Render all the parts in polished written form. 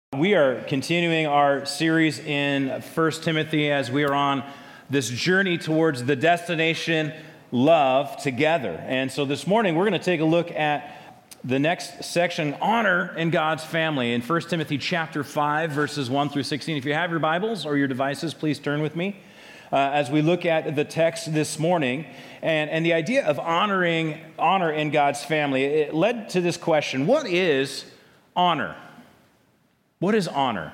We are continuing our series in 1 Timothy as we are on this journey towards the destination love together. And so this morning we're going to take a look at the next section, honor in God's family, in 1 Timothy chapter 5, verses 1 through 16. If you have your Bibles or your devices, please turn with me as we look at the text this morning. And the idea of honor in God's family, it led to this question: what is honor? What is honor?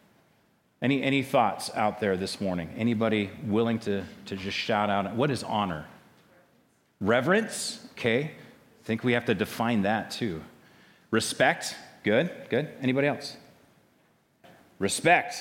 Any thoughts out there this morning? Anybody willing to just shout out, what is honor? Reverence, okay. I think we have to define that too. Respect, good. Anybody else? Respect.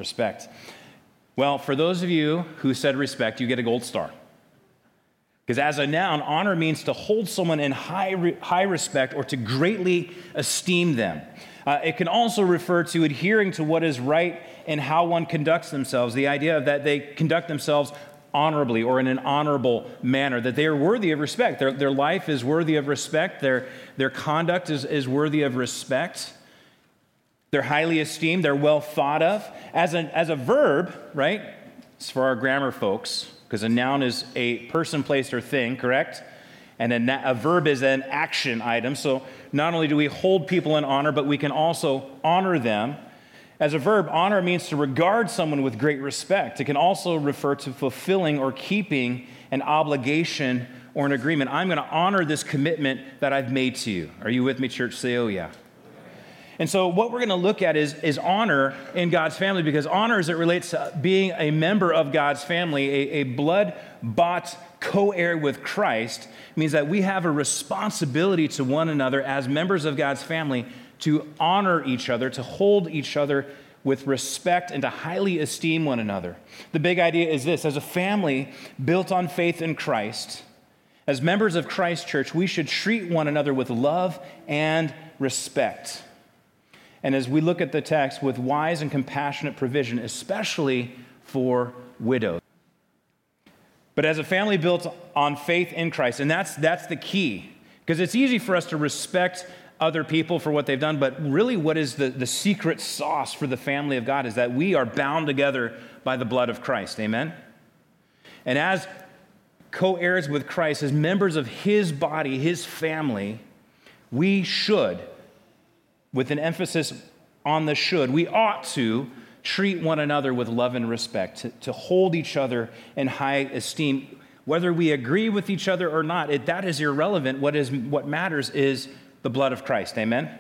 Well, for those of you who said respect, you get a gold star. Because as a noun, honor means to hold someone in high respect or to greatly esteem them. It can also refer to adhering to what is right in how one conducts themselves, the idea that they conduct themselves honorably or in an honorable manner, that they are worthy of respect. Their life is worthy of respect. Their conduct is worthy of respect. They're highly esteemed. They're well thought of. As a verb, right? It's for our grammar folks, because a noun is a person, place, or thing, correct? And a verb is an action item. So not only do we hold people in honor, but we can also honor them. As a verb, honor means to regard someone with great respect. It can also refer to fulfilling or keeping an obligation or an agreement. I'm going to honor this commitment that I've made to you. Are you with me, church? Say, oh yeah. And so what we're going to look at is honor in God's family, because honor, as it relates to being a member of God's family, a blood-bought co-heir with Christ, means that we have a responsibility to one another as members of God's family to honor each other, to hold each other with respect, and to highly esteem one another. The big idea is this: as a family built on faith in Christ, as members of Christ Church, we should treat one another with love and respect. And as we look at the text, with wise and compassionate provision, especially for widows. But as a family built on faith in Christ, and that's the key, because it's easy for us to respect other people for what they've done, but really what is the secret sauce for the family of God is that we are bound together by the blood of Christ, amen? And as co-heirs with Christ, as members of his body, his family, we should, with an emphasis on the should, we ought to treat one another with love and respect, to hold each other in high esteem. Whether we agree with each other or not, that is irrelevant. What matters is the blood of Christ, amen?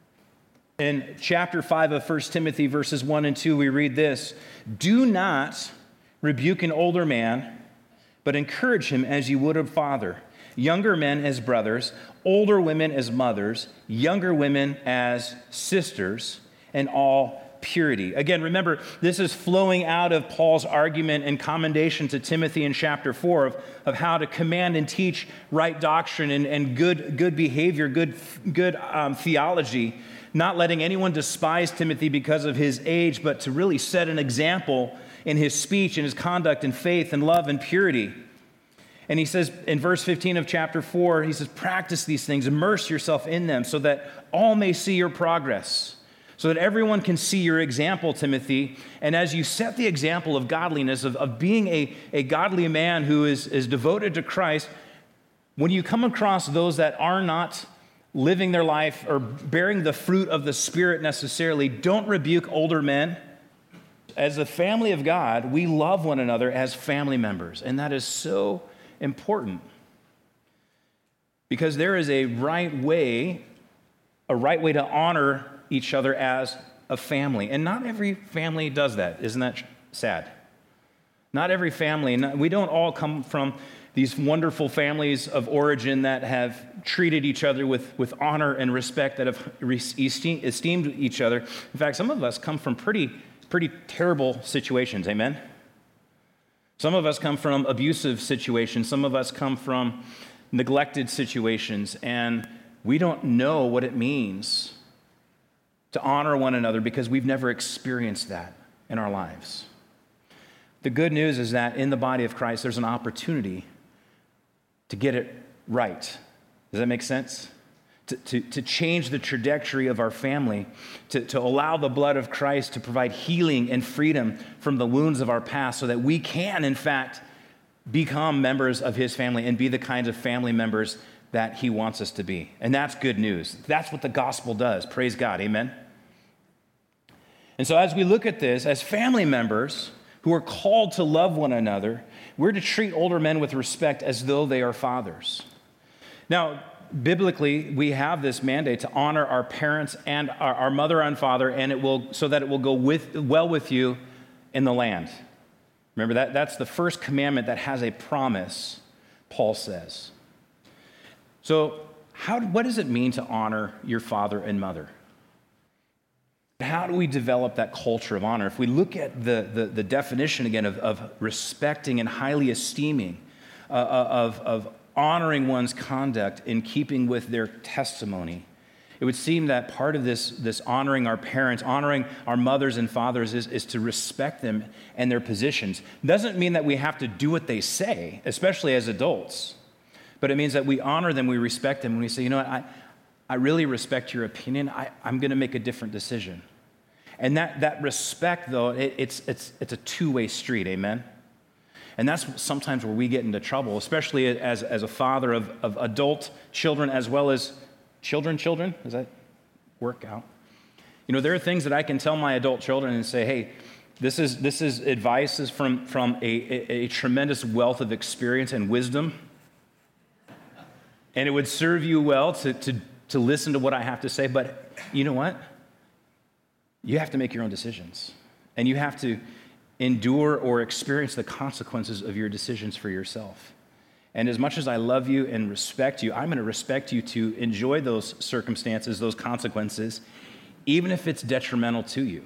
In chapter 5 of 1 Timothy, verses 1 and 2, we read this: do not rebuke an older man, but encourage him as you would a father. Younger men as brothers, older women as mothers, younger women as sisters, and all purity. Again, remember, this is flowing out of Paul's argument and commendation to Timothy in chapter 4 of how to command and teach right doctrine and good behavior, good theology, not letting anyone despise Timothy because of his age, but to really set an example in his speech and his conduct and faith and love and purity. And he says in verse 15 of chapter 4, he says, practice these things, immerse yourself in them so that all may see your progress, so that everyone can see your example, Timothy. And as you set the example of godliness, of being a godly man who is devoted to Christ, when you come across those that are not living their life or bearing the fruit of the Spirit necessarily, don't rebuke older men. As a family of God, we love one another as family members, and that is so important, because there is a right way to honor each other as a family, and not every family does that. Isn't that sad? Not every family. We don't all come from these wonderful families of origin that have treated each other with honor and respect, that have esteemed each other. In fact, some of us come from pretty terrible situations, amen? Some of us come from abusive situations. Some of us come from neglected situations, and we don't know what it means to honor one another because we've never experienced that in our lives. The good news is that in the body of Christ, there's an opportunity to get it right. Does that make sense? to change the trajectory of our family, to allow the blood of Christ to provide healing and freedom from the wounds of our past so that we can, in fact, become members of his family and be the kinds of family members that he wants us to be. And that's good news. That's what the gospel does. Praise God. Amen. And so as we look at this, as family members who are called to love one another, we're to treat older men with respect as though they are fathers. Now, biblically, we have this mandate to honor our parents and our mother and father, and so that it will go well with you in the land. Remember, that's the first commandment that has a promise, Paul says. So what does it mean to honor your father and mother? How do we develop that culture of honor? If we look at the definition again of respecting and highly esteeming, of honoring one's conduct in keeping with their testimony, it would seem that part of this honoring our parents, honoring our mothers and fathers is to respect them and their positions. Doesn't mean that we have to do what they say, especially as adults, but it means that we honor them, we respect them, and we say, you know what, I really respect your opinion. I'm going to make a different decision. And that respect, though, it's a two-way street, amen? And that's sometimes where we get into trouble, especially as a father of adult children as well as children. Does that work out? You know, there are things that I can tell my adult children and say, hey, this is advice from a tremendous wealth of experience and wisdom. And it would serve you well to listen to what I have to say. But you know what? You have to make your own decisions. And you have to endure or experience the consequences of your decisions for yourself. And as much as I love you and respect you, I'm going to respect you to enjoy those circumstances, those consequences, even if it's detrimental to you.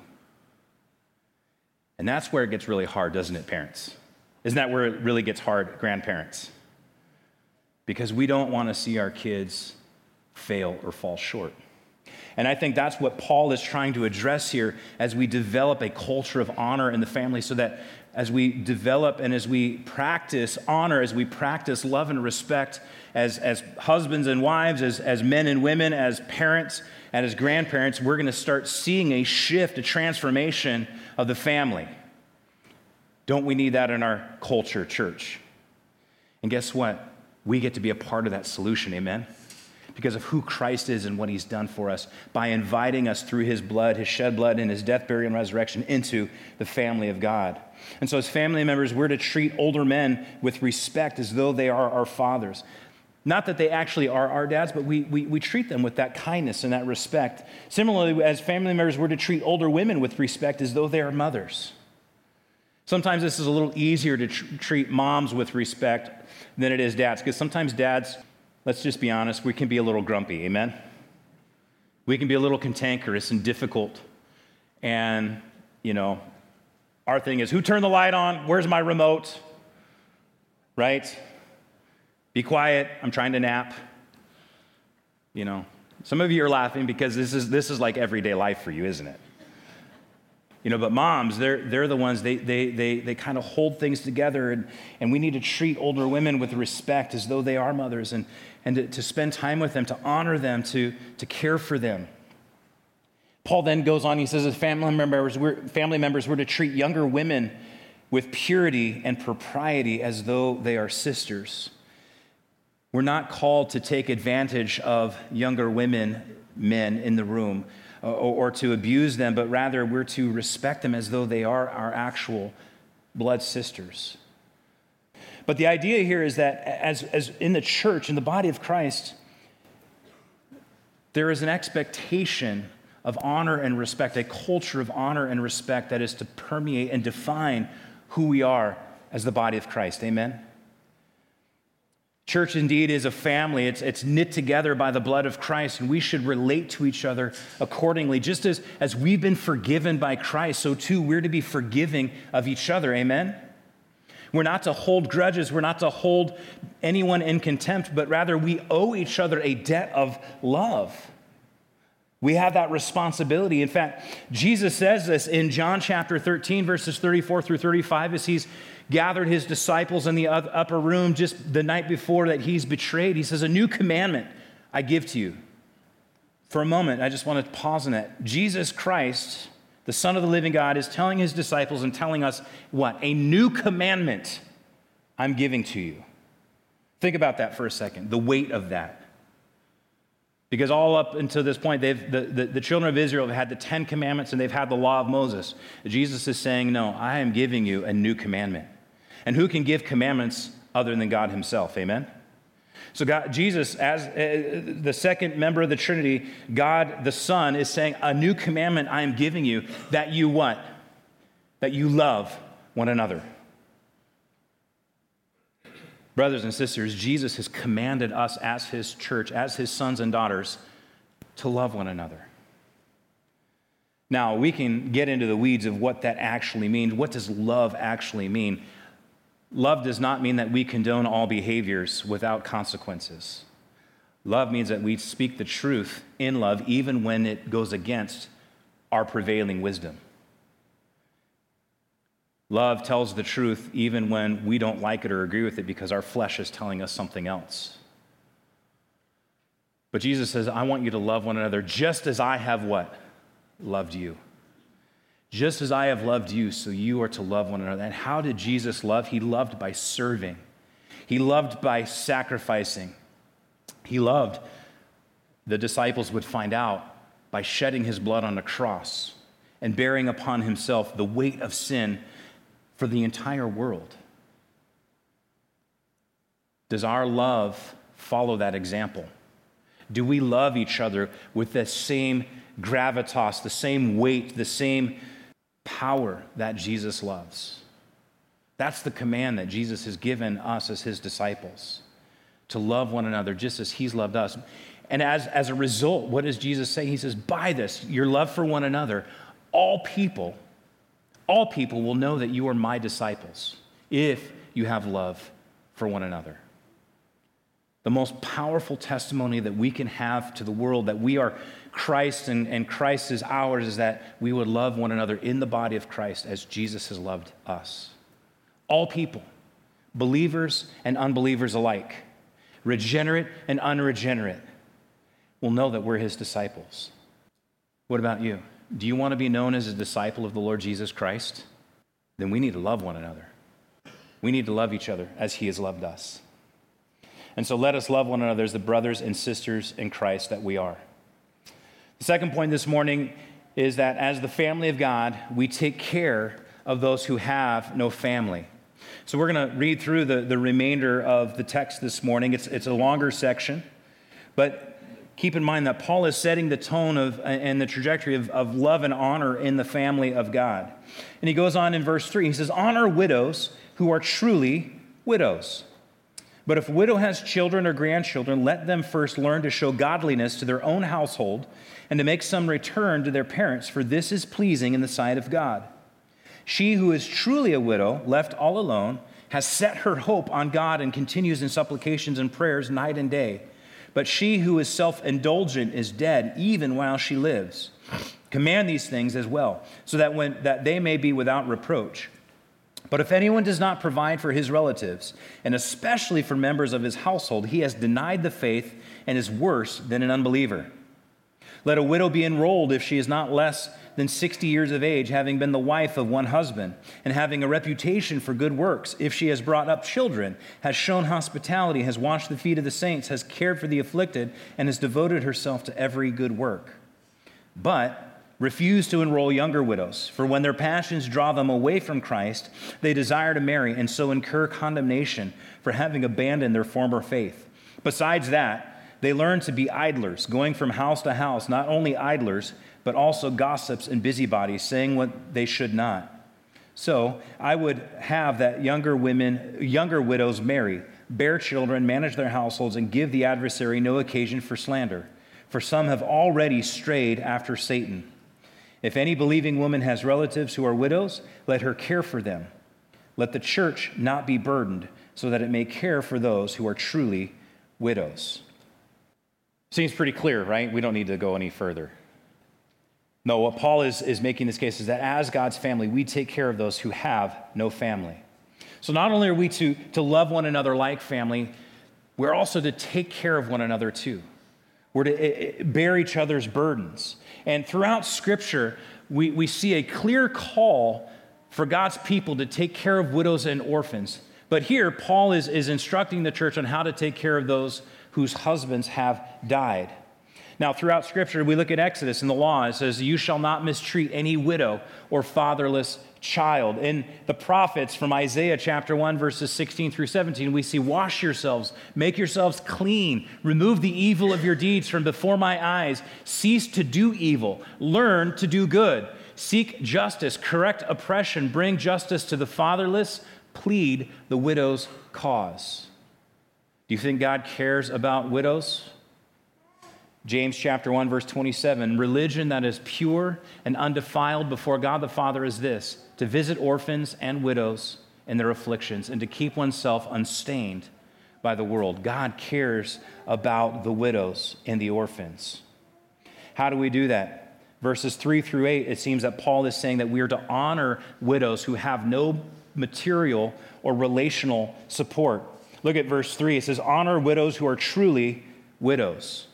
And that's where it gets really hard, doesn't it, parents? Isn't that where it really gets hard, grandparents? Because we don't want to see our kids fail or fall short. And I think that's what Paul is trying to address here as we develop a culture of honor in the family, so that as we develop and as we practice honor, as we practice love and respect as husbands and wives, as men and women, as parents and as grandparents, we're going to start seeing a shift, a transformation of the family. Don't we need that in our culture, church? And guess what? We get to be a part of that solution, amen? Because of who Christ is and what he's done for us by inviting us through his blood, his shed blood, and his death, burial, and resurrection into the family of God. And so as family members, we're to treat older men with respect as though they are our fathers. Not that they actually are our dads, but we treat them with that kindness and that respect. Similarly, as family members, we're to treat older women with respect as though they are mothers. Sometimes this is a little easier to treat moms with respect than it is dads, because sometimes dads, let's just be honest, we can be a little grumpy, amen? We can be a little cantankerous and difficult. And, you know, our thing is, who turned the light on? Where's my remote? Right? Be quiet, I'm trying to nap. You know, some of you are laughing because this is like everyday life for you, isn't it? You know, but moms, they're the ones, they kind of hold things together, and we need to treat older women with respect as though they are mothers, and to spend time with them, to honor them, to care for them. Paul then goes on, he says, as family members, we're to treat younger women with purity and propriety as though they are sisters. We're not called to take advantage of younger men in the room, or to abuse them, but rather we're to respect them as though they are our actual blood sisters. But the idea here is that as in the church, in the body of Christ, there is an expectation of honor and respect, a culture of honor and respect that is to permeate and define who we are as the body of Christ. Amen? Church indeed is a family. It's knit together by the blood of Christ, and we should relate to each other accordingly. Just as we've been forgiven by Christ, so too we're to be forgiving of each other. Amen? We're not to hold grudges. We're not to hold anyone in contempt, but rather we owe each other a debt of love. We have that responsibility. In fact, Jesus says this in John chapter 13, verses 34 through 35, as he's gathered his disciples in the upper room just the night before that he's betrayed. He says, "A new commandment I give to you, For a moment, I just want to pause on that. Jesus Christ, the Son of the living God, is telling his disciples and telling us what? A new commandment I'm giving to you. Think about that for a second, the weight of that. Because all up until this point, the children of Israel have had the 10 commandments and they've had the law of Moses. Jesus is saying, no, I am giving you a new commandment. And who can give commandments other than God himself? Amen? So Jesus, as the second member of the Trinity, God the Son, is saying, a new commandment I am giving you, that you what? That you love one another. Brothers and sisters, Jesus has commanded us as his church, as his sons and daughters, to love one another. Now, we can get into the weeds of what that actually means. What does love actually mean? Love does not mean that we condone all behaviors without consequences. Love means that we speak the truth in love, even when it goes against our prevailing wisdom. Love tells the truth even when we don't like it or agree with it because our flesh is telling us something else. But Jesus says, I want you to love one another just as I have what? Loved you. Just as I have loved you, so you are to love one another. And how did Jesus love? He loved by serving. He loved by sacrificing. He loved, the disciples would find out, by shedding his blood on the cross and bearing upon himself the weight of sin for the entire world. Does our love follow that example? Do we love each other with the same gravitas, the same weight, the same power that Jesus loves? That's the command that Jesus has given us as his disciples, to love one another just as he's loved us. And as a result, what does Jesus say? He says, by this, your love for one another, all people will know that you are my disciples if you have love for one another. The most powerful testimony that we can have to the world that we are Christ and Christ is ours is that we would love one another in the body of Christ as Jesus has loved us. All people, believers and unbelievers alike, regenerate and unregenerate, will know that we're his disciples. What about you? Do you want to be known as a disciple of the Lord Jesus Christ? Then we need to love one another. We need to love each other as he has loved us. And so let us love one another as the brothers and sisters in Christ that we are. The second point this morning is that as the family of God, we take care of those who have no family. So we're going to read through the remainder of the text this morning. It's a longer section, but keep in mind that Paul is setting the tone and the trajectory of love and honor in the family of God. And he goes on in verse 3. He says, honor widows who are truly widows. But if a widow has children or grandchildren, let them first learn to show godliness to their own household and to make some return to their parents, for this is pleasing in the sight of God. She who is truly a widow, left all alone, has set her hope on God and continues in supplications and prayers night and day. But she who is self-indulgent is dead even while she lives. Command these things as well, so that they may be without reproach. But if anyone does not provide for his relatives, and especially for members of his household, he has denied the faith and is worse than an unbeliever. Let a widow be enrolled if she is not less than 60 years of age, having been the wife of one husband, and having a reputation for good works, if she has brought up children, has shown hospitality, has washed the feet of the saints, has cared for the afflicted, and has devoted herself to every good work. But refuse to enroll younger widows, for when their passions draw them away from Christ, they desire to marry, and so incur condemnation for having abandoned their former faith. Besides that, they learn to be idlers, going from house to house, not only idlers, but also gossips and busybodies, saying what they should not. So I would have that younger widows marry, bear children, manage their households, and give the adversary no occasion for slander. For some have already strayed after Satan. If any believing woman has relatives who are widows, let her care for them. Let the church not be burdened, so that it may care for those who are truly widows. Seems pretty clear, right? We don't need to go any further. No, what Paul is making this case is that as God's family, we take care of those who have no family. So not only are we to love one another like family, we're also to take care of one another too. We're to bear each other's burdens. And throughout Scripture, we see a clear call for God's people to take care of widows and orphans. But here, Paul is instructing the church on how to take care of those whose husbands have died. Now, throughout Scripture, we look at Exodus and the law. It says, you shall not mistreat any widow or fatherless child. In the prophets from Isaiah chapter 1, verses 16 through 17, we see, wash yourselves, make yourselves clean, remove the evil of your deeds from before my eyes, cease to do evil, learn to do good, seek justice, correct oppression, bring justice to the fatherless, plead the widow's cause. Do you think God cares about widows? James chapter 1, verse 27, religion that is pure and undefiled before God the Father is this, to visit orphans and widows in their afflictions and to keep oneself unstained by the world. God cares about the widows and the orphans. How do we do that? Verses 3 through 8, it seems that Paul is saying that we are to honor widows who have no material or relational support. Look at verse 3. It says, honor widows who are truly widows.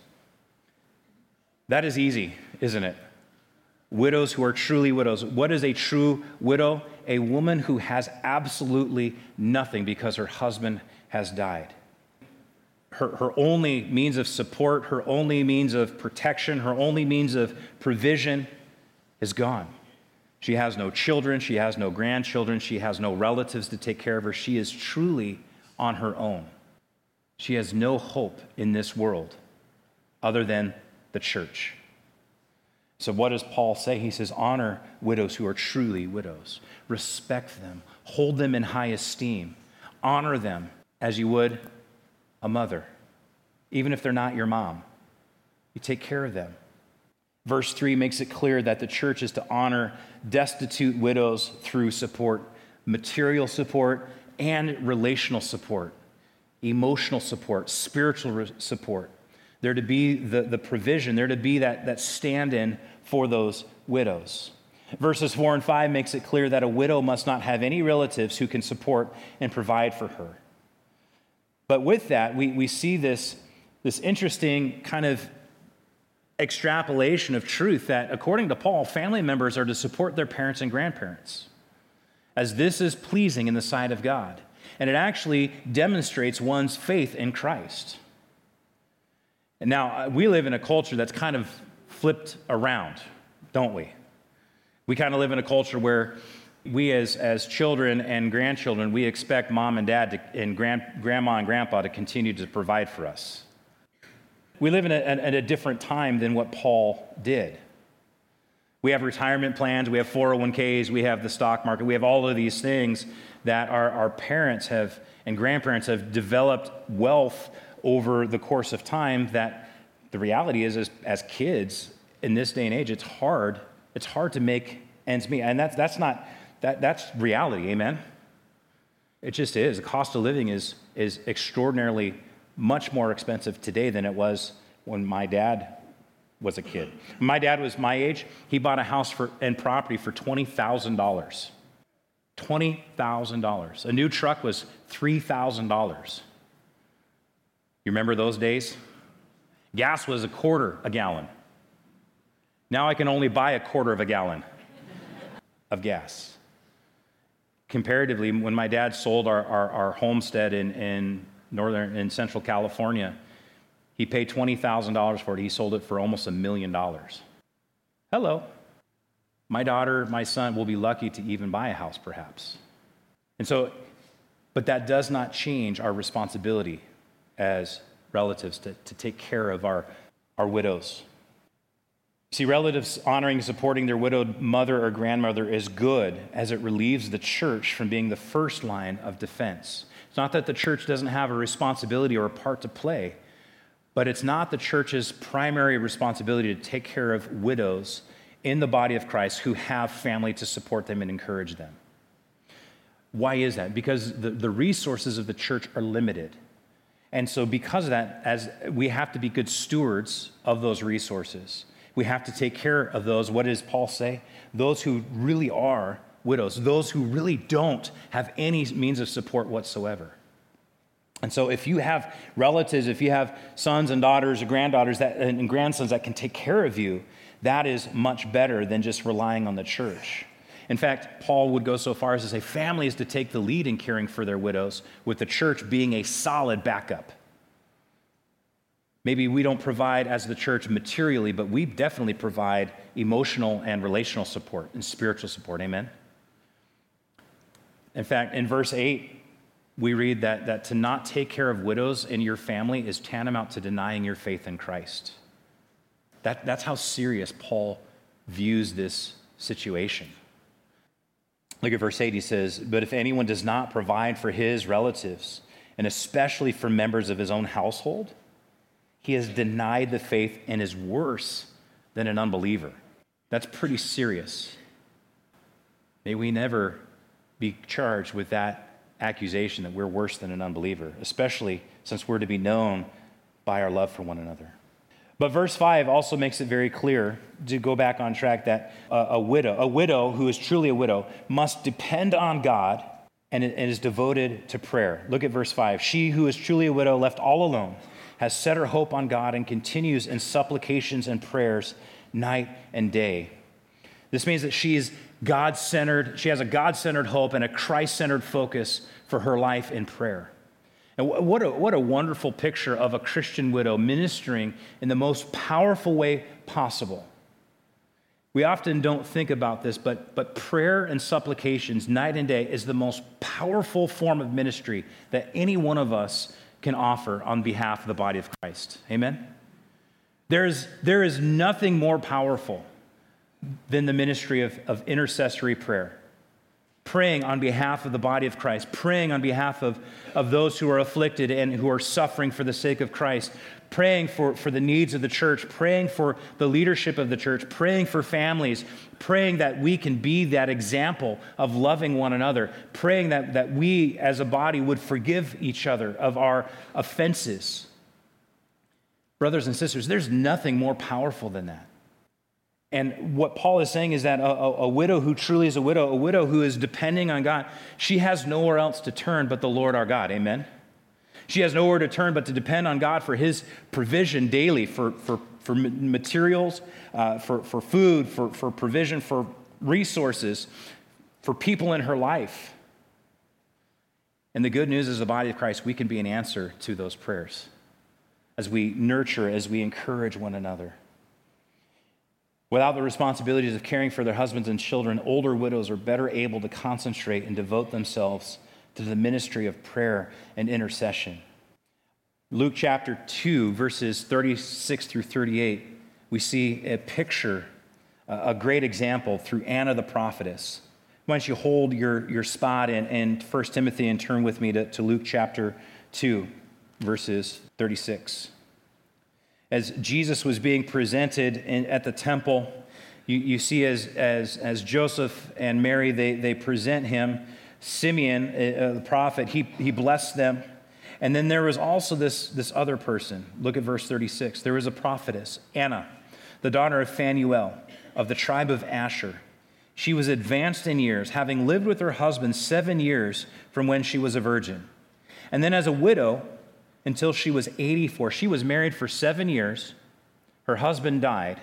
That is easy, isn't it? Widows who are truly widows. What is a true widow? A woman who has absolutely nothing because her husband has died. Her only means of support, her only means of protection, her only means of provision is gone. She has no children, she has no grandchildren, she has no relatives to take care of her. She is truly on her own. She has no hope in this world other than the church. So what does Paul say? He says, honor widows who are truly widows. Respect them. Hold them in high esteem. Honor them as you would a mother, even if they're not your mom. You take care of them. Verse 3 makes it clear that the church is to honor destitute widows through support, material support and relational support, emotional support, spiritual support. They're to be the provision. They're to be that stand-in for those widows. Verses 4 and 5 makes it clear that a widow must not have any relatives who can support and provide for her. But with that, we see this interesting kind of extrapolation of truth that, according to Paul, family members are to support their parents and grandparents, as this is pleasing in the sight of God. And it actually demonstrates one's faith in Christ. And now, we live in a culture that's kind of flipped around, don't we? We kind of live in a culture where we as children and grandchildren, we expect mom and dad and grandma and grandpa to continue to provide for us. We live in a different time than what Paul did. We have retirement plans, we have 401ks, we have the stock market, we have all of these things that our parents have and grandparents have developed wealth over the course of time, that the reality is as kids in this day and age, it's hard to make ends meet. And that's reality, amen? It just is. The cost of living is extraordinarily much more expensive today than it was when my dad was a kid. When my dad was my age, he bought a house and property for $20,000. $20,000. A new truck was $3,000. You remember those days? Gas was $0.25 a gallon. Now I can only buy $0.25 of a gallon of gas. Comparatively, when my dad sold our homestead in Central California, he paid $20,000 for it. He sold it for almost $1 million. Hello. My daughter, my son will be lucky to even buy a house, perhaps. And so, but that does not change our responsibility as relatives to take care of our widows. See, relatives honoring and supporting their widowed mother or grandmother is good, as it relieves the church from being the first line of defense. It's not that the church doesn't have a responsibility or a part to play, but it's not the church's primary responsibility to take care of widows in the body of Christ who have family to support them and encourage them. Why is that? Because the resources of the church are limited. And so because of that, as we have to be good stewards of those resources, we have to take care of those, what does Paul say? Those who really are widows, those who really don't have any means of support whatsoever. And so if you have relatives, if you have sons and daughters or granddaughters and grandsons that can take care of you, that is much better than just relying on the church. In fact, Paul would go so far as to say families to take the lead in caring for their widows, with the church being a solid backup. Maybe we don't provide as the church materially, but we definitely provide emotional and relational support and spiritual support. Amen? In fact, in verse 8, we read that to not take care of widows in your family is tantamount to denying your faith in Christ. That's how serious Paul views this situation. Look at verse 8. He says, "But if anyone does not provide for his relatives, and especially for members of his own household, he has denied the faith and is worse than an unbeliever." That's pretty serious. May we never be charged with that accusation that we're worse than an unbeliever, especially since we're to be known by our love for one another. But verse 5 also makes it very clear, to go back on track, that a widow who is truly a widow must depend on God and is devoted to prayer. Look at verse 5. "She who is truly a widow, left all alone, has set her hope on God and continues in supplications and prayers night and day." This means that she is God-centered. She has a God-centered hope and a Christ-centered focus for her life in prayer. And what a wonderful picture of a Christian widow ministering in the most powerful way possible. We often don't think about this, but prayer and supplications night and day is the most powerful form of ministry that any one of us can offer on behalf of the body of Christ. Amen? There is nothing more powerful than the ministry of intercessory prayer. Praying on behalf of the body of Christ, praying on behalf of those who are afflicted and who are suffering for the sake of Christ, praying for the needs of the church, praying for the leadership of the church, praying for families, praying that we can be that example of loving one another, praying that we as a body would forgive each other of our offenses. Brothers and sisters, there's nothing more powerful than that. And what Paul is saying is that a widow who truly is a widow who is depending on God, she has nowhere else to turn but the Lord our God. Amen? She has nowhere to turn but to depend on God for his provision daily, for materials, for food, for provision, for resources, for people in her life. And the good news is, the body of Christ, we can be an answer to those prayers as we nurture, as we encourage one another. Without the responsibilities of caring for their husbands and children, older widows are better able to concentrate and devote themselves to the ministry of prayer and intercession. Luke chapter 2, verses 36 through 38, we see a picture, a great example through Anna the prophetess. Why don't you hold your spot in 1 Timothy and turn with me to Luke chapter 2, verses 36. As Jesus was being presented at the temple, you see as Joseph and Mary, they present him, Simeon, the prophet, he blessed them. And then there was also this other person. Look at verse 36. There was a prophetess, Anna, the daughter of Phanuel, of the tribe of Asher. She was advanced in years, having lived with her husband 7 years from when she was a virgin. And then as a widow, until she was 84. She was married for 7 years. Her husband died.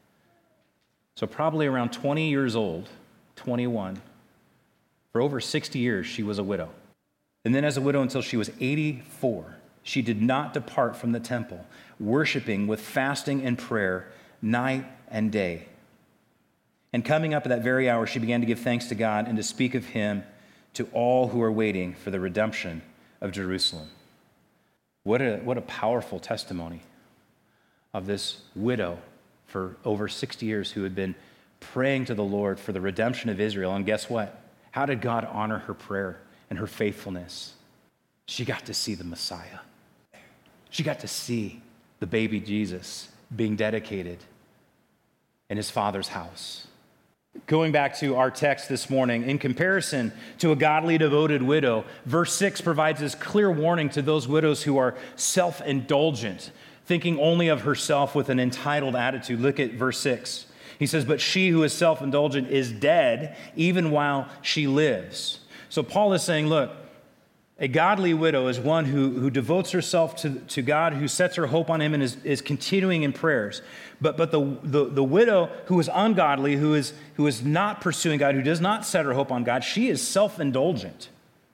So probably around 20 years old, 21. For over 60 years, she was a widow. And then as a widow until she was 84, she did not depart from the temple, worshiping with fasting and prayer night and day. And coming up at that very hour, she began to give thanks to God and to speak of him to all who are waiting for the redemption of Jerusalem. What a powerful testimony of this widow for over 60 years who had been praying to the Lord for the redemption of Israel. And guess what? How did God honor her prayer and her faithfulness? She got to see the Messiah. She got to see the baby Jesus being dedicated in his Father's house. Going back to our text this morning, in comparison to a godly devoted widow, verse 6 provides this clear warning to those widows who are self-indulgent, thinking only of herself with an entitled attitude. Look at verse 6. He says, "But she who is self-indulgent is dead even while she lives." So Paul is saying, look, A godly widow is one who devotes herself to God, who sets her hope on him and is continuing in prayers. But the widow who is ungodly, who is not pursuing God, who does not set her hope on God, she is self-indulgent.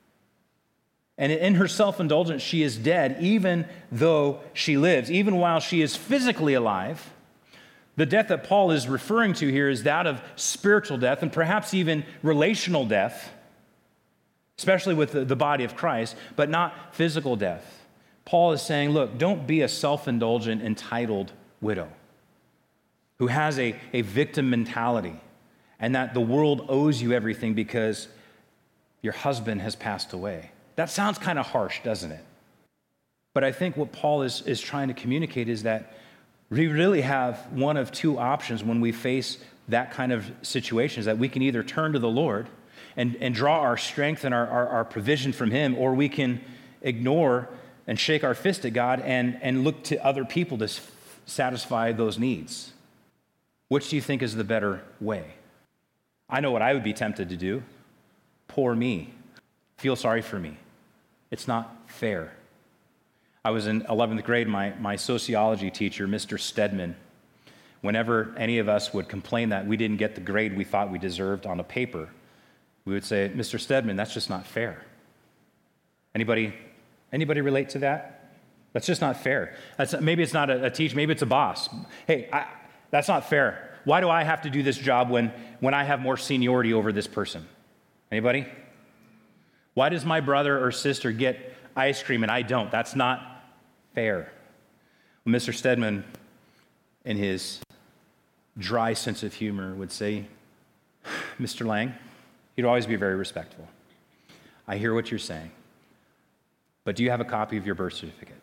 And in her self-indulgence, she is dead even though she lives. Even while she is physically alive, the death that Paul is referring to here is that of spiritual death and perhaps even relational death, especially with the body of Christ, but not physical death. Paul is saying, look, don't be a self-indulgent, entitled widow who has a victim mentality and that the world owes you everything because your husband has passed away. That sounds kind of harsh, doesn't it? But I think what Paul is trying to communicate is that we really have one of two options when we face that kind of situation, is that we can either turn to the Lord and draw our strength and our provision from him, or we can ignore and shake our fist at God and look to other people to satisfy those needs. Which do you think is the better way? I know what I would be tempted to do. Poor me. Feel sorry for me. It's not fair. I was in 11th grade, my sociology teacher, Mr. Stedman, whenever any of us would complain that we didn't get the grade we thought we deserved on a paper, we would say, Mr. Stedman, that's just not fair. Anybody relate to that? That's just not fair. Maybe it's not a teacher, maybe it's a boss. Hey, that's not fair. Why do I have to do this job when I have more seniority over this person? Anybody? Why does my brother or sister get ice cream and I don't? That's not fair. Well, Mr. Stedman, in his dry sense of humor, would say, Mr. Lang, he'd always be very respectful. I hear what you're saying, but do you have a copy of your birth certificate?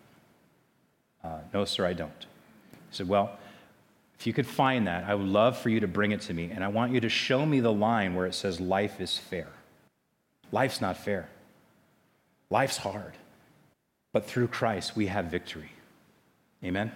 No, sir, I don't. He said, well, if you could find that, I would love for you to bring it to me, and I want you to show me the line where it says life is fair. Life's not fair. Life's hard. But through Christ, we have victory. Amen?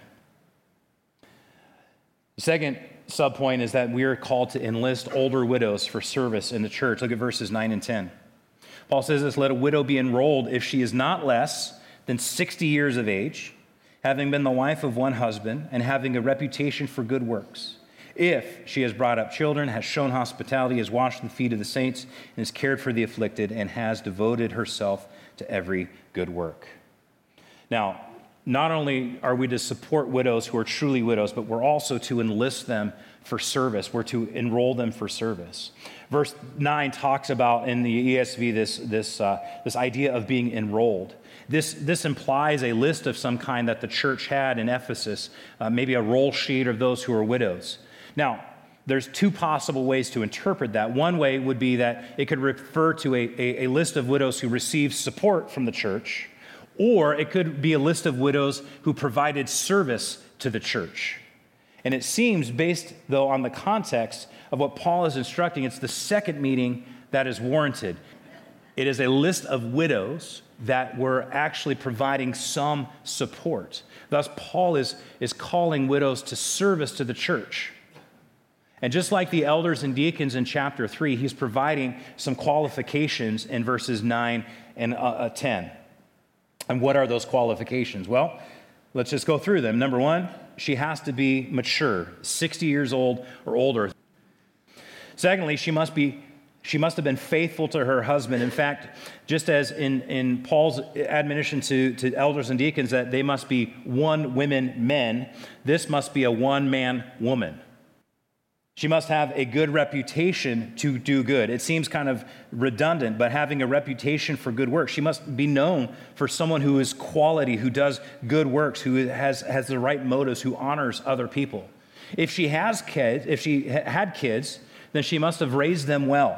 The second subpoint is that we are called to enlist older widows for service in the church. Look at verses 9 and 10. Paul says this, let a widow be enrolled if she is not less than 60 years of age, having been the wife of one husband, and having a reputation for good works. If she has brought up children, has shown hospitality, has washed the feet of the saints, and has cared for the afflicted, and has devoted herself to every good work. Now, not only are we to support widows who are truly widows, but we're also to enlist them for service. We're to enroll them for service. Verse 9 talks about, in the ESV, this idea of being enrolled. This implies a list of some kind that the church had in Ephesus, maybe a roll sheet of those who are widows. Now, there's two possible ways to interpret that. One way would be that it could refer to a list of widows who received support from the church, or it could be a list of widows who provided service to the church. And it seems, based, though, on the context of what Paul is instructing, it's the second meaning that is warranted. It is a list of widows that were actually providing some support. Thus, Paul is calling widows to service to the church. And just like the elders and deacons in chapter 3, he's providing some qualifications in verses 9 and 10. And what are those qualifications? Well, let's just go through them. Number one, she has to be mature, 60 years old or older. Secondly, she must have been faithful to her husband. In fact, just as in Paul's admonition to elders and deacons that they must be one women men, this must be a one-man woman. She must have a good reputation to do good. It seems kind of redundant, but having a reputation for good works. She must be known for someone who is quality, who does good works, who has the right motives, who honors other people. If she had kids, then she must have raised them well.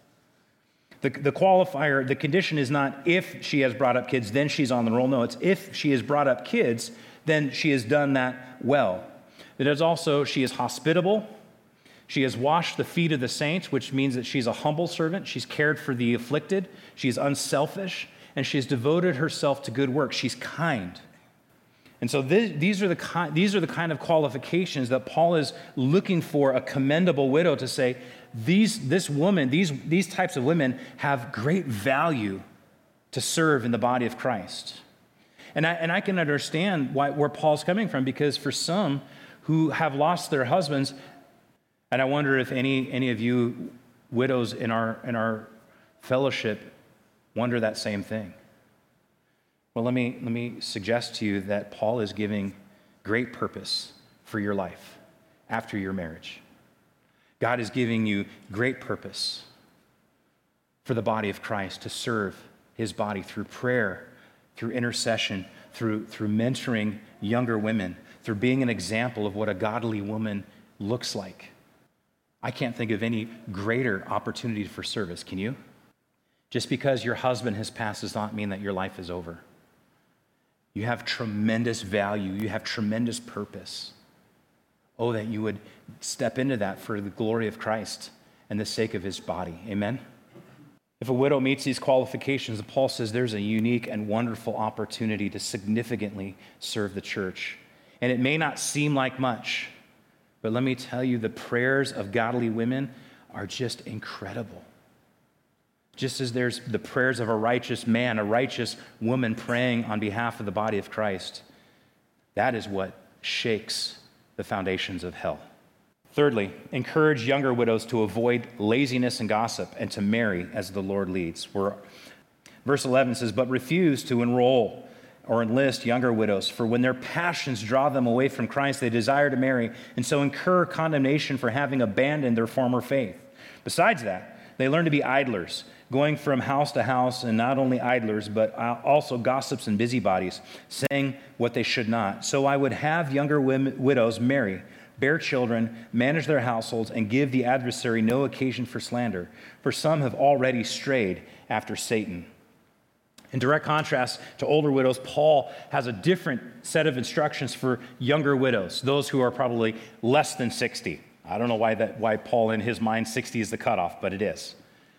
The qualifier, the condition is not if she has brought up kids, then she's on the roll. No, it's if she has brought up kids, then she has done that well. It is also, she is hospitable. She has washed the feet of the saints, which means that she's a humble servant. She's cared for the afflicted. She's unselfish, and she's devoted herself to good work. She's kind. And so these are the kind of qualifications that Paul is looking for a commendable widow to say, these types of women have great value to serve in the body of Christ. And I can understand where Paul's coming from, because for some who have lost their husbands, and I wonder if any of you widows in our fellowship wonder that same thing. Well, let me suggest to you that Paul is giving great purpose for your life after your marriage. God is giving you great purpose for the body of Christ to serve his body through prayer, through intercession, through mentoring younger women, through being an example of what a godly woman looks like. I can't think of any greater opportunity for service, can you? Just because your husband has passed does not mean that your life is over. You have tremendous value. You have tremendous purpose. Oh, that you would step into that for the glory of Christ and the sake of his body. Amen? If a widow meets these qualifications, Paul says there's a unique and wonderful opportunity to significantly serve the church. And it may not seem like much, but let me tell you, the prayers of godly women are just incredible. Just as there's the prayers of a righteous man, a righteous woman praying on behalf of the body of Christ, that is what shakes the foundations of hell. Thirdly, encourage younger widows to avoid laziness and gossip and to marry as the Lord leads. Verse 11 says, but refuse to enroll or enlist younger widows, for when their passions draw them away from Christ, they desire to marry, and so incur condemnation for having abandoned their former faith. Besides that, they learn to be idlers, going from house to house, and not only idlers, but also gossips and busybodies, saying what they should not. So I would have younger widows marry, bear children, manage their households, and give the adversary no occasion for slander, for some have already strayed after Satan. In direct contrast to older widows, Paul has a different set of instructions for younger widows, those who are probably less than 60. I don't know why Paul, in his mind, 60 is the cutoff, but it is.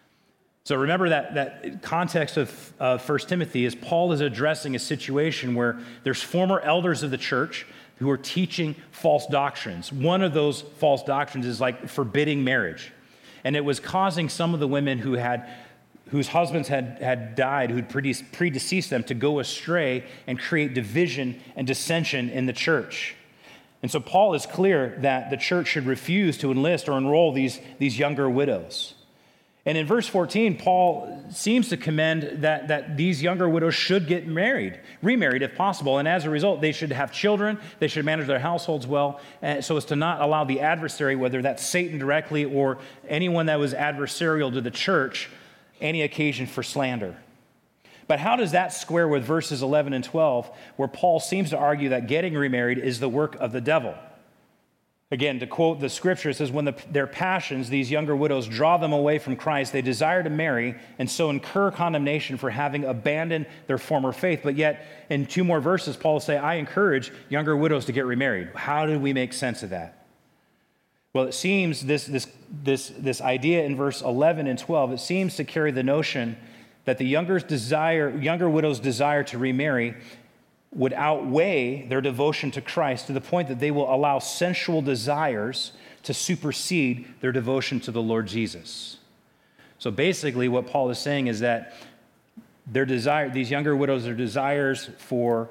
So remember that context of 1 Timothy is Paul is addressing a situation where there's former elders of the church who are teaching false doctrines. One of those false doctrines is like forbidding marriage. And it was causing some of the women whose husbands had died, who'd predeceased them, to go astray and create division and dissension in the church. And so Paul is clear that the church should refuse to enlist or enroll these younger widows. And in verse 14, Paul seems to commend that these younger widows should get remarried if possible. And as a result, they should have children, they should manage their households well, so as to not allow the adversary, whether that's Satan directly or anyone that was adversarial to the church, any occasion for slander. But how does that square with verses 11 and 12, where Paul seems to argue that getting remarried is the work of the devil? Again, to quote the scripture, it says, when their passions, these younger widows, draw them away from Christ, they desire to marry and so incur condemnation for having abandoned their former faith. But yet, in two more verses, Paul will say, I encourage younger widows to get remarried. How do we make sense of that? Well, it seems this idea in verse 11 and 12, it seems to carry the notion that the younger widows' desire to remarry would outweigh their devotion to Christ to the point that they will allow sensual desires to supersede their devotion to the Lord Jesus. So basically what Paul is saying is that these younger widows, their desires for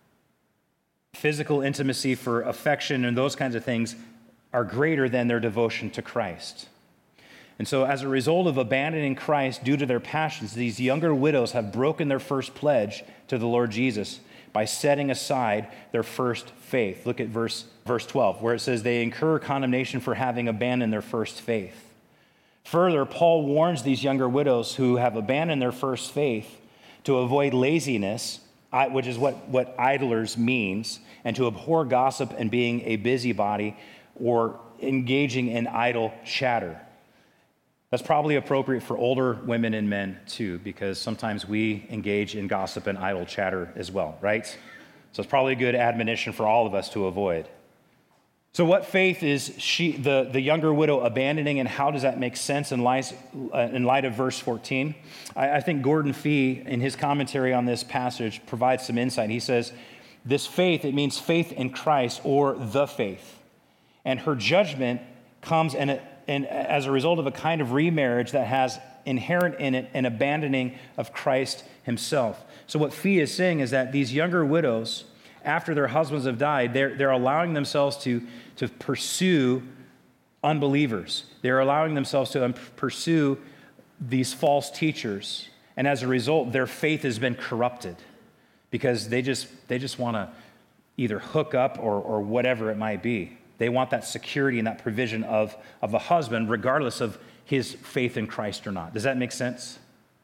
physical intimacy, for affection and those kinds of things are greater than their devotion to Christ. And so as a result of abandoning Christ due to their passions, these younger widows have broken their first pledge to the Lord Jesus by setting aside their first faith. Look at verse 12, where it says they incur condemnation for having abandoned their first faith. Further, Paul warns these younger widows who have abandoned their first faith to avoid laziness, which is what idlers means, and to abhor gossip and being a busybody or engaging in idle chatter. That's probably appropriate for older women and men too, because sometimes we engage in gossip and idle chatter as well, right? So it's probably a good admonition for all of us to avoid. So what faith is the younger widow abandoning, and how does that make sense in light of verse 14? I think Gordon Fee, in his commentary on this passage, provides some insight. He says, this faith, it means faith in Christ or the faith. And her judgment comes and as a result of a kind of remarriage that has inherent in it an abandoning of Christ himself. So what Fee is saying is that these younger widows, after their husbands have died, they're allowing themselves to pursue unbelievers. They're allowing themselves to pursue these false teachers. And as a result, their faith has been corrupted because they just want to either hook up or whatever it might be. They want that security and that provision of a husband, regardless of his faith in Christ or not. Does that make sense?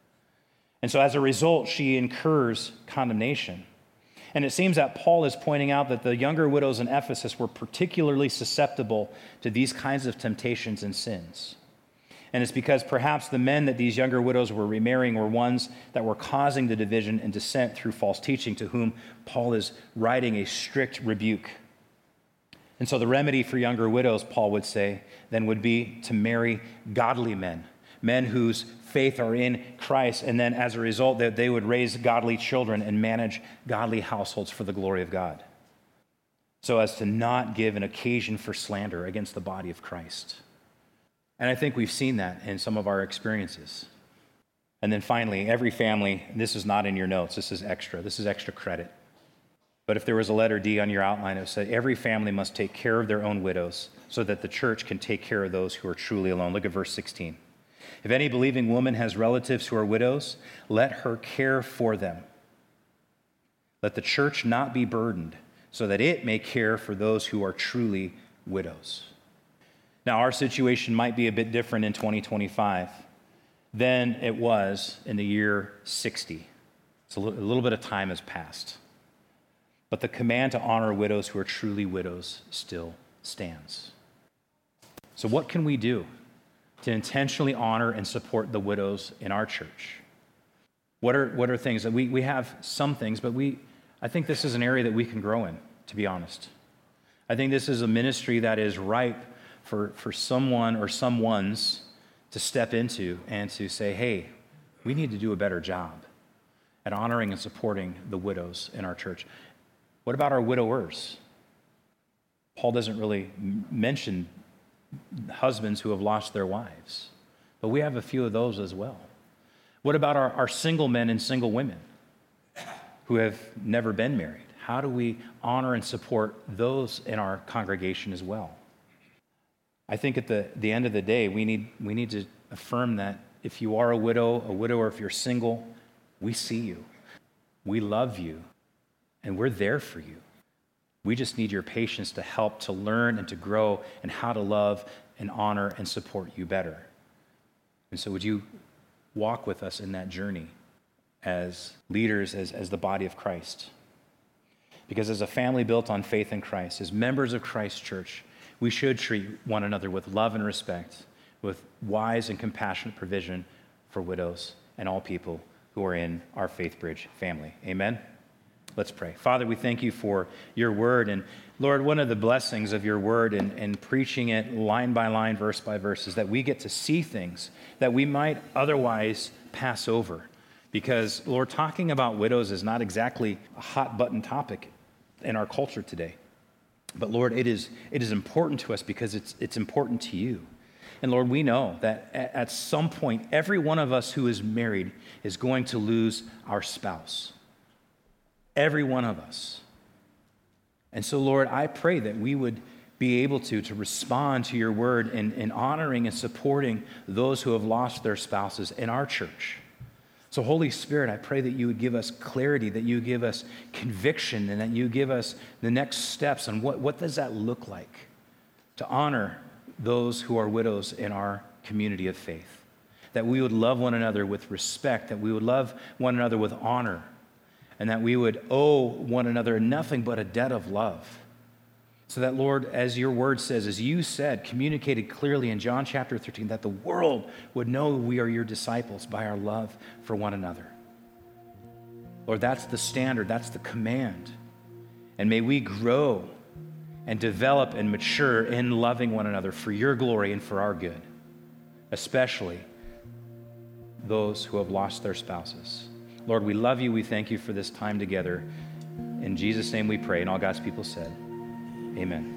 And so as a result, she incurs condemnation. And it seems that Paul is pointing out that the younger widows in Ephesus were particularly susceptible to these kinds of temptations and sins. And it's because perhaps the men that these younger widows were remarrying were ones that were causing the division and dissent through false teaching, to whom Paul is writing a strict rebuke. And so the remedy for younger widows, Paul would say, then would be to marry godly men, men whose faith are in Christ, and then as a result that they would raise godly children and manage godly households for the glory of God, so as to not give an occasion for slander against the body of Christ. And I think we've seen that in some of our experiences. And then finally, every family, this is not in your notes, this is extra credit. But if there was a letter D on your outline, it would say every family must take care of their own widows so that the church can take care of those who are truly alone. Look at verse 16. If any believing woman has relatives who are widows, let her care for them. Let the church not be burdened, so that it may care for those who are truly widows. Now, our situation might be a bit different in 2025 than it was in the year 60. So a little bit of time has passed. But the command to honor widows who are truly widows still stands. So what can we do to intentionally honor and support the widows in our church? What are things that we have some things, but I think this is an area that we can grow in, to be honest. I think this is a ministry that is ripe for someone or someones to step into and to say, hey, we need to do a better job at honoring and supporting the widows in our church. What about our widowers? Paul doesn't really mention husbands who have lost their wives, but we have a few of those as well. What about our single men and single women who have never been married? How do we honor and support those in our congregation as well? I think at the end of the day, we need to affirm that if you are a widow, or if you're single, we see you, we love you, and we're there for you. We just need your patience to help to learn and to grow and how to love and honor and support you better. And so would you walk with us in that journey as leaders, as the body of Christ? Because as a family built on faith in Christ, as members of Christ's church, we should treat one another with love and respect, with wise and compassionate provision for widows and all people who are in our FaithBridge family. Amen? Let's pray. Father, we thank you for your word. And Lord, one of the blessings of your word and preaching it line by line, verse by verse, is that we get to see things that we might otherwise pass over. Because, Lord, talking about widows is not exactly a hot button topic in our culture today. But Lord, it is important to us because it's important to you. And Lord, we know that at some point, every one of us who is married is going to lose our spouse. Every one of us. And so, Lord, I pray that we would be able to respond to your word in honoring and supporting those who have lost their spouses in our church. So, Holy Spirit, I pray that you would give us clarity, that you give us conviction, and that you give us the next steps on what does that look like to honor those who are widows in our community of faith. That we would love one another with respect, that we would love one another with honor, and that we would owe one another nothing but a debt of love. So that, Lord, as your word says, as you said, communicated clearly in John chapter 13, that the world would know we are your disciples by our love for one another. Lord, that's the standard, that's the command. And may we grow and develop and mature in loving one another for your glory and for our good, especially those who have lost their spouses. Lord, we love you. We thank you for this time together. In Jesus' name we pray, and all God's people said, amen.